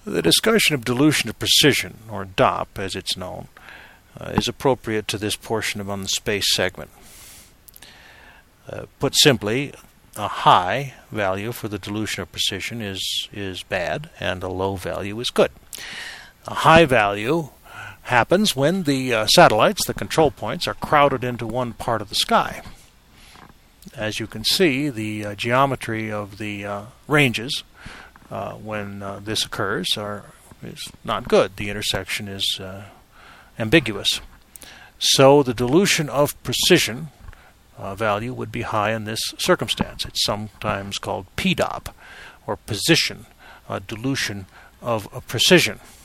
The discussion of dilution of precision, or DOP as it's known, is appropriate to this portion of on the space segment. Put simply, a high value for the dilution of precision is bad, and a low value is good. A high value happens when the satellites, the control points, are crowded into one part of the sky. As you can see, the geometry of the ranges when this occurs is not good. The intersection is ambiguous. So the dilution of precision value would be high in this circumstance. It's sometimes called PDOP, or position dilution of precision.